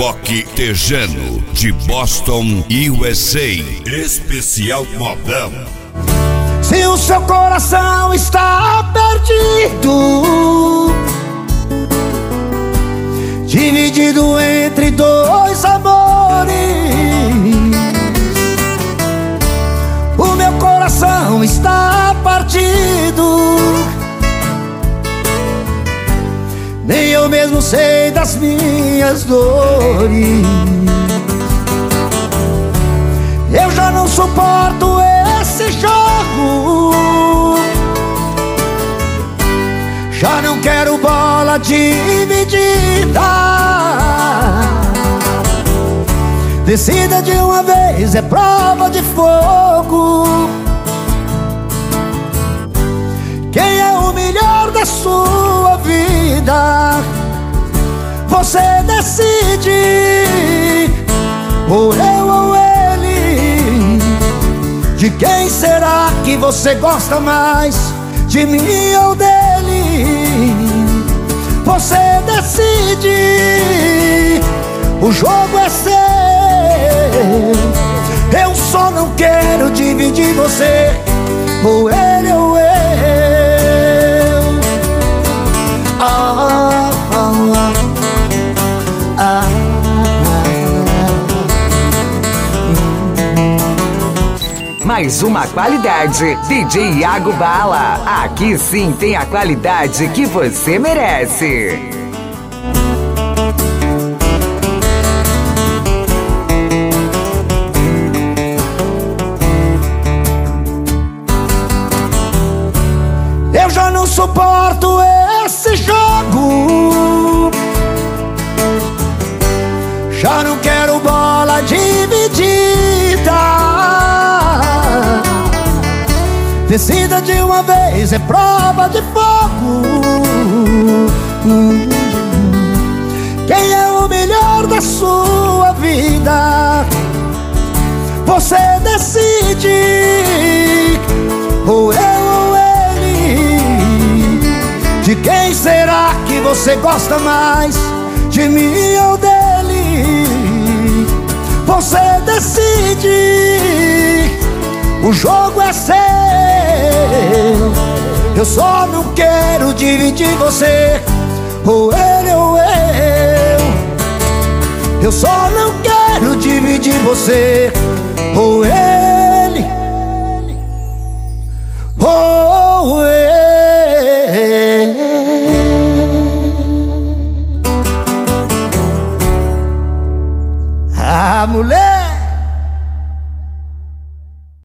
Reboque Tejano, de Boston, USA. Especial modão. Se o seu coração está perdido, dividido entre dois amores, o meu coração está partido. Nem eu mesmo sei das minhas dores. Eu já não suporto esse jogo, já não quero bola dividida. Decida de uma vez, é prova de fogo. Quem é o melhor da sua vida? Você decide, ou eu ou ele. De quem será que você gosta mais? De mim ou dele? Você decide, o jogo é seu. Eu só não quero dividir você, ou ele ou eu. Mais uma qualidade, DJ Iago Bala. Aqui sim tem a qualidade que você merece. Eu já não suporto esse jogo, já não quero bola dividida. Decida de uma vez, é prova de fogo. Quem é o melhor da sua vida? Você decide, ou eu ou ele. De quem será que você gosta mais? De mim ou dele? Você decide, o jogo é seu. Eu só não quero dividir você, ou ele ou eu. Eu só não quero dividir você, ou ele ou eu. Ah, mulher!